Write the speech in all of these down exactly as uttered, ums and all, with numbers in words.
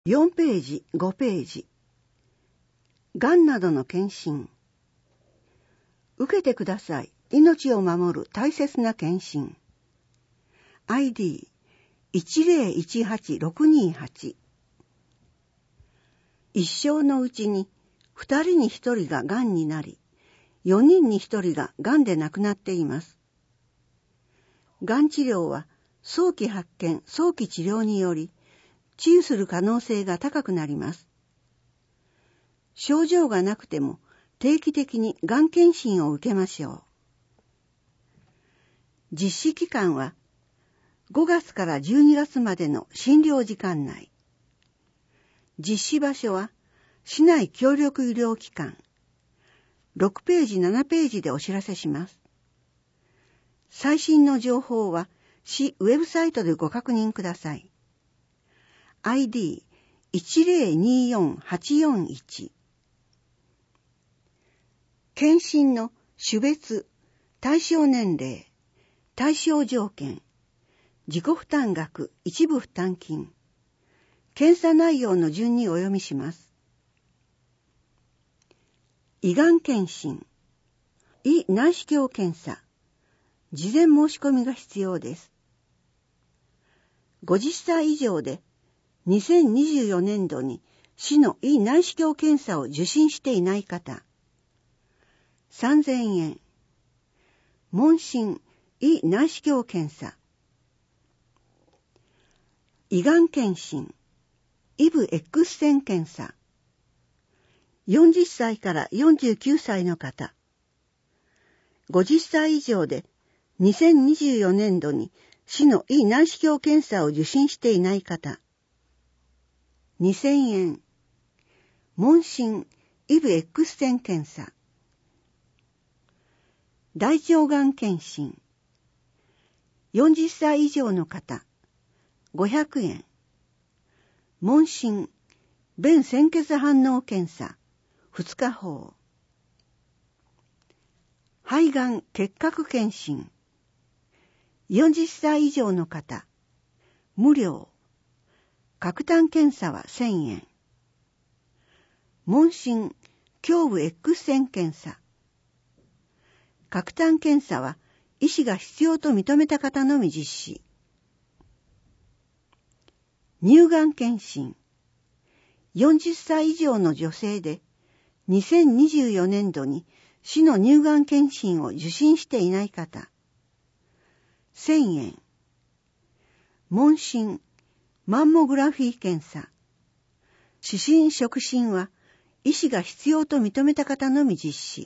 よんページ、ごページ。がんなどの検診。受けてください。命を守る大切な検診。アイディーいちゼロいちはちろくにはち。一生のうちに二人に一人ががんになり、四人に一人ががんで亡くなっています。がん治療は早期発見、早期治療により、治癒する可能性が高くなります。症状がなくても定期的にがん検診を受けましょう。実施期間はごがつからじゅうにがつまでの診療時間内。実施場所は市内協力医療機関。ろくページ、ななページでお知らせします。最新の情報は市ウェブサイトでご確認ください。アイディーいちゼロによんはちよんいち。検診の種別、対象年齢、対象条件、自己負担額、一部負担金、検査内容の順にお読みします。胃がん検診、胃内視鏡検査、事前申し込みが必要です。ごじゅっさい以上でにせんにじゅうよねんどに市の胃内視鏡検査を受診していない方、さんぜんえん。問診胃内視鏡検査。胃がん検診、イブ X 線検査。よんじゅっさいからよんじゅうきゅうさいの方。ごじゅっさい以上でにせんにじゅうよねんどに市の胃内視鏡検査を受診していない方。にせんえん。問診イブ X 線検査。大腸がん検診。よんじゅっさい以上の方。ごひゃくえん。問診便潜血反応検査。ふつかほう。肺がん結核検診。よんじゅっさい以上の方。無料。核炭検査はせんえん。問診胸部 X 線検査。核炭検査は医師が必要と認めた方のみ実施。乳がん検診。よんじゅっさい以上の女性でにせんにじゅうよねんどに市の乳がん検診を受診していない方。せんえん。問診マンモグラフィー検査。視診触診は医師が必要と認めた方のみ実施。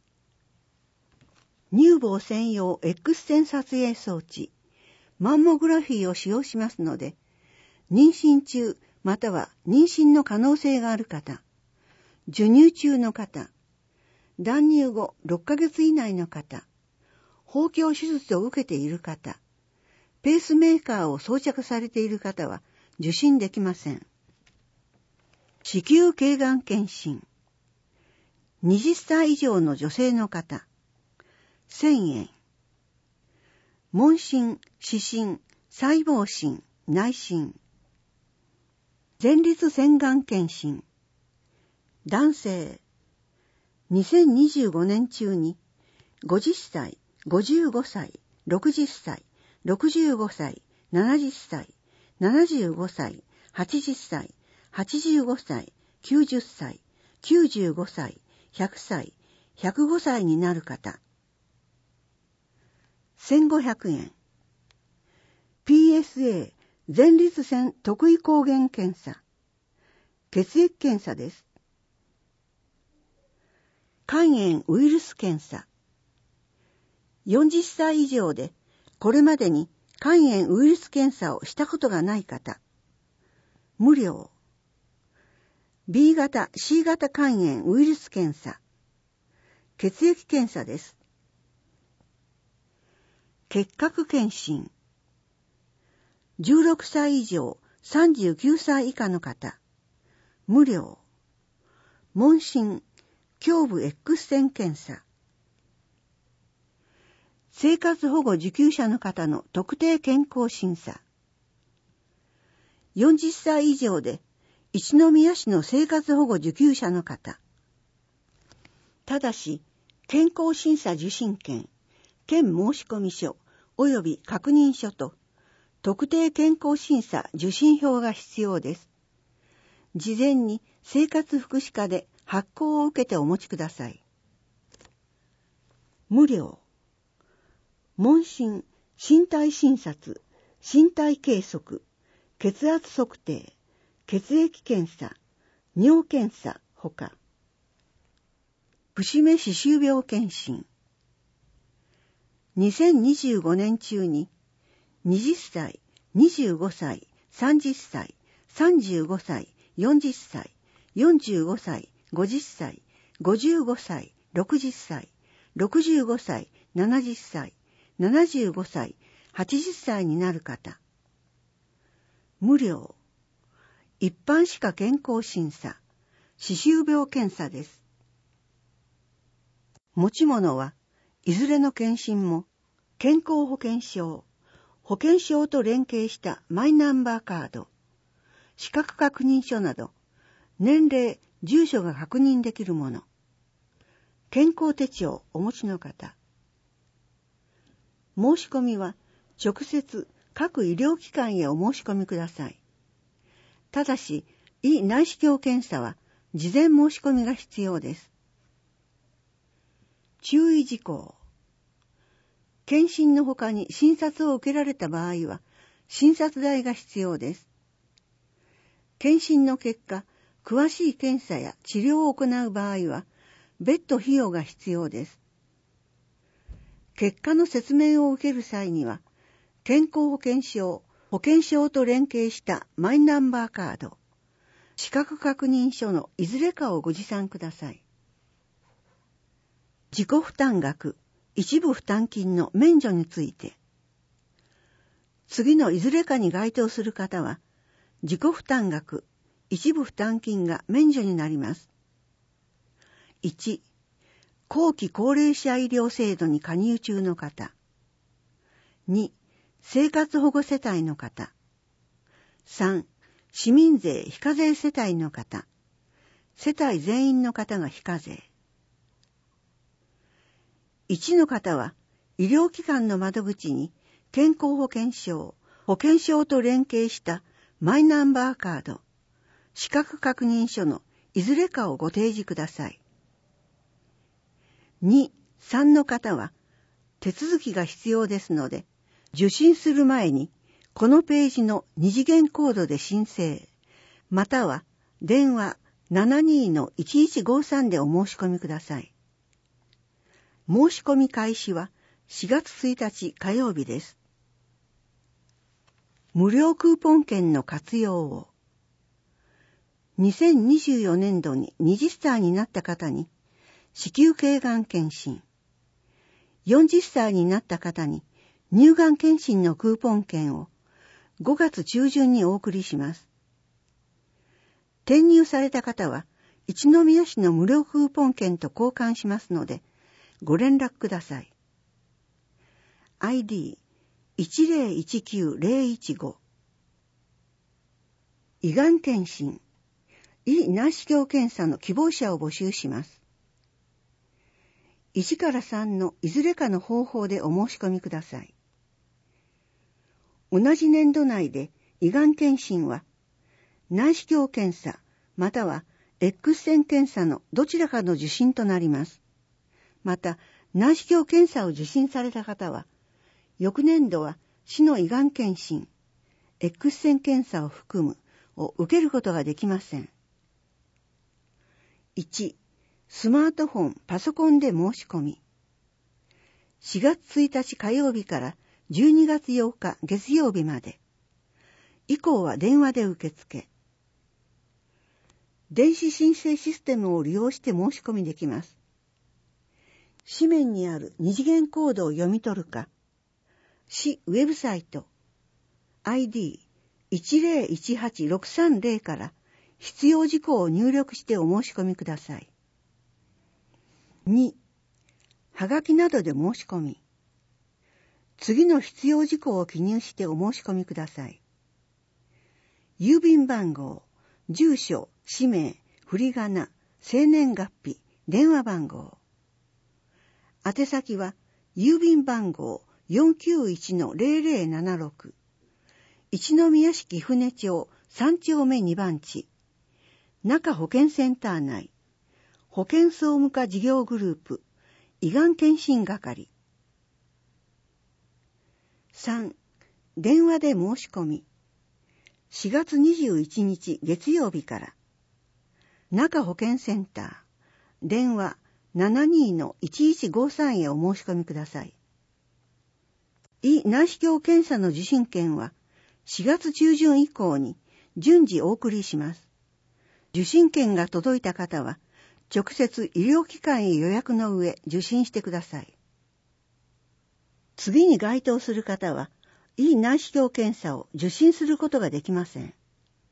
乳房専用 X 線撮影装置、マンモグラフィーを使用しますので、妊娠中または妊娠の可能性がある方、授乳中の方、断乳後ろっかげつ以内の方、包協手術を受けている方、ペースメーカーを装着されている方は受診できません。子宮頸がん検診。はたち以上の女性の方。せんえん。問診、視診、細胞診、内診。前立腺がん検診。男性。にせんにじゅうごねん中にごじゅっさい、ごじゅうごさい、ろくじゅっさい、ろくじゅうごさい、ななじゅっさい、ななじゅうごさい、はちじゅっさい、はちじゅうごさい、きゅうじゅっさい、きゅうじゅうごさい、ひゃくさい、ひゃくごさいになる方。せんごひゃくえん。ピーエスエー 前立腺特異抗原検査。血液検査です。肝炎ウイルス検査。よんじゅっさい以上でこれまでに肝炎ウイルス検査をしたことがない方。無料。ビー 型、シー 型肝炎ウイルス検査。血液検査です。結核検診。じゅうろくさい以上、さんじゅうきゅうさい以下の方。無料。問診、胸部 X 線検査。生活保護受給者の方の特定健康審査。よんじゅっさい以上で一宮市の生活保護受給者の方。ただし、健康審査受診券、県申込書及び確認書と、特定健康審査受診票が必要です。事前に生活福祉課で発行を受けてお持ちください。無料。問診、身体診察、身体計測、血圧測定、血液検査、尿検査ほか。節目歯周病検診。にせんにじゅうごねん中にはたち、にじゅうごさい、さんじゅっさい、さんじゅうごさい、よんじゅっさい、よんじゅうごさい、ごじゅっさい、ごじゅうごさい、ろくじゅっさい、ろくじゅうごさい、ななじゅっさい、ななじゅうごさい、はちじゅっさいになる方。無料。一般歯科健康審査、歯周病検査です。持ち物はいずれの検診も健康保険証、保険証と連携したマイナンバーカード、資格確認書など年齢、住所が確認できるもの、健康手帳お持ちの方。申し込みは直接各医療機関へお申し込みください。ただし、胃内視鏡検査は事前申し込みが必要です。注意事項。検診の他に診察を受けられた場合は、診察代が必要です。検診の結果、詳しい検査や治療を行う場合は、別途費用が必要です。結果の説明を受ける際には、健康保険証、保険証と連携したマイナンバーカード、資格確認書のいずれかをご持参ください。自己負担額、一部負担金の免除について。次のいずれかに該当する方は、自己負担額、一部負担金が免除になります。いち、後期高齢者医療制度に加入中の方。に、生活保護世帯の方。さん、市民税非課税世帯の方。世帯全員の方が非課税。いちの方は、医療機関の窓口に健康保険証、保険証と連携したマイナンバーカード、資格確認書のいずれかをご提示ください。に、さんの方は、手続きが必要ですので、受診する前に、このページの二次元コードで申請、または電話 ななにー いちいちごさん でお申し込みください。申し込み開始はしがつついたち火曜日です。無料クーポン券の活用を。にせんにじゅうよねんどにはたちになった方に子宮頸がん検診、よんじゅっさいになった方に乳がん検診のクーポン券をごがつちゅうじゅんにお送りします。転入された方は一宮市の無料クーポン券と交換しますのでご連絡ください。アイディーいちゼロいちきゅうゼロいちご。胃がん検診、胃内視鏡検査の希望者を募集します。いちからさんのいずれかの方法でお申し込みください。同じ年度内で胃がん検診は、内視鏡検査または X 線検査のどちらかの受診となります。また、内視鏡検査を受診された方は、翌年度は市の胃がん検診、X 線検査を含むを受けることができません。いち、スマートフォン、パソコンで申し込み。しがつついたち火曜日からじゅうにがつようか月曜日まで。以降は電話で受付。電子申請システムを利用して申し込みできます。紙面にある二次元コードを読み取るか、市ウェブサイト アイディーいちゼロいちはちろくさんゼロ から必要事項を入力してお申し込みください。に、はがきなどで申し込み。次の必要事項を記入してお申し込みください。郵便番号住所、氏名、振り仮名、生年月日、電話番号。宛先は、郵便番号 よんきゅういちのゼロゼロななろく、一宮市貴船町さん丁目に番地、中保健センター内、保健総務課事業グループ、胃がん検診係。さん、電話で申し込み。しがつにじゅういちにち月曜日から。中保健センター、電話 ななにーのいちいちごさん へお申し込みください。胃内視鏡検査の受診券はしがつ中旬以降に順次お送りします。受診券が届いた方は直接医療機関へ予約の上受診してください。次に該当する方は胃内視鏡検査を受診することができません。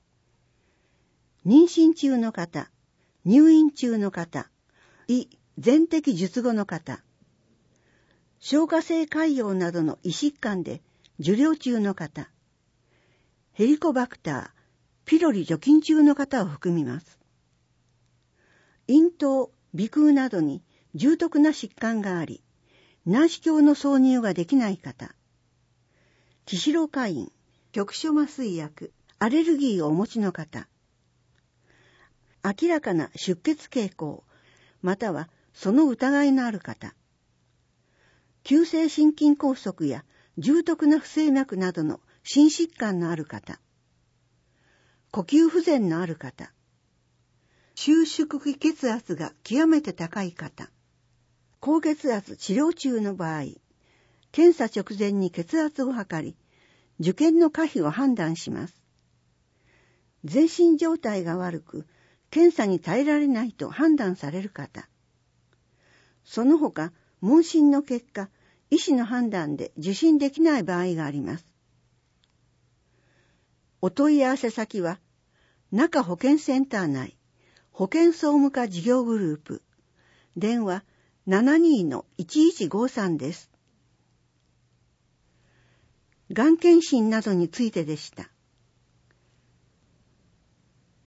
妊娠中の方、入院中の方、胃全摘術後の方、消化性潰瘍などの胃疾患で受療中の方、ヘリコバクター、ピロリ除菌中の方を含みます。咽頭、鼻腔などに重篤な疾患があり、内視鏡の挿入ができない方、キシロカイン、局所麻酔薬、アレルギーをお持ちの方、明らかな出血傾向、またはその疑いのある方、急性心筋梗塞や重篤な不整脈などの心疾患のある方、呼吸不全のある方、収縮期血圧が極めて高い方、高血圧治療中の場合、検査直前に血圧を測り、受験の可否を判断します。全身状態が悪く、検査に耐えられないと判断される方、その他、問診の結果、医師の判断で受診できない場合があります。お問い合わせ先は、中保健センター内、保健総務課事業グループ、電話 ななにーのいちいちごさん です。がん検診などについてでした。